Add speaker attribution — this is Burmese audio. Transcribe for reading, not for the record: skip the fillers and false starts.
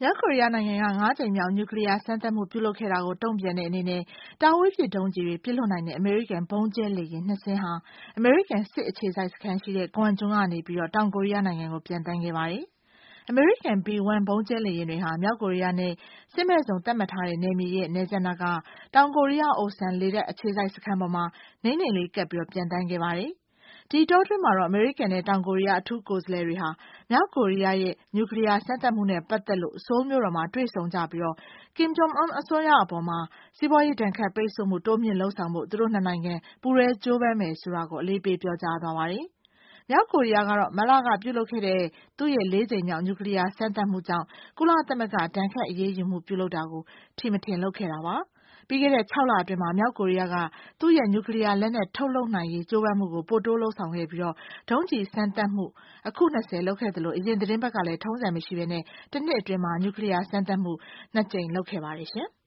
Speaker 1: မြောက်ကိုရီးယားနိုင်ငံက5 ကြိမ်မြောက်နျူကလ িয়ার စမ်းသပ်မှုပြုလုပ်ခဲ့တာကိုတုံ့ပြန်တဲ့အနေနဲ့တာဝေးပစ်ဒုံးကျည်တွေပစ်လွှတ်နိုင်တဲ့အမေရိကန်ဗုံးကျဲလေယာဉ်2 စင်းဟာအမေရိကန်စစ်အခြေစိုက်စခန်းရှိတဲ့ဂွမ်ကျွန်းကနေပြီးတော့တောင်ကိုရီးယားနိုင်ငံကိုပြန်တန်းခဲ့ပါတယ်။အမေရိကန် B-1 ဗုံးကျဲလေယာဉ်တွေဟာမြောက်ကိုရီးယားနဲ့စစ်မဲ့ဇုံသတ်မှတ်ထားတဲ့နယ်မြေရဲ့နယ်စပ်နားကတောင်ကိုရီးယား Osan လေတပ်အခြေစိုက်စခန်းပေါ်မှာနိမ့်နိမ့်လေးကပ်ပြီးတော့ပြန်တန်းခဲ့ပါတယ်။ဒီအတောအတွင်းမှာတော့အမေရိကန်နဲ့တောင်ကိုရီးယားအထူးကိုယ်စားလှယ်တွေဟာမြောက်ကိုရီးယားရဲ့နျူကလ িয়ার စမ်းသပ်မှုနဲ့ပတ်သက်လို့ဆိုးလ်မြို့တော်မှာတွေ့ဆုံကြပြီးတော့ Kim Jong Un အစိုးရအပေါ်မှာစီးပွားရေးဒဏ်ခတ်ပိတ်ဆို့မှုတိုးမြှင့်လုပ်ဆောင်ဖို့သူတို့နှစ်နိုင်ငံပူးတွဲကြိုးပမ်းမယ်ဆိုတာကိုအလေးပေးပြောကြားသွားပါတယ်။မြောက်ကိုရီးယားကတော့မတ်လကပြုလုပ်ခဲ့တဲ့သူ့ရဲ့4 ကြိမ်မြောက်နျူကလ িয়ার စမ်းသပ်မှုကြောင့်ကုလသမဂ္ဂဒဏ်ခတ်အရေးယူမှုပြုလုပ်တာကိုထီမထင်လုပ်ခဲ့တာပါ။ပြီးခဲ့တဲ့6 လအတွင်းမှာမြောက်ကိုရီးယားကသူ့ရဲ့နျူကလ িয়ার လက်နက်ထုတ်လုပ်နိုင်ရေးကြိုးပမ်းမှုကိုပိုတိုးလုပ်ဆောင်ခဲ့ပြီးတော့ဒုံးကျည်စမ်းသပ်မှုအခု20လုပ်ခဲ့သလိုအရင်သတင်းပတ်ကလည်းထုံးစံမရှိဘဲနဲ့တစ်နှစ်အတွင်းမှာနျူကလ িয়ার စမ်းသပ်မှု2 ကြိမ်လုပ်ခဲ့ပါတယ်ရှင်။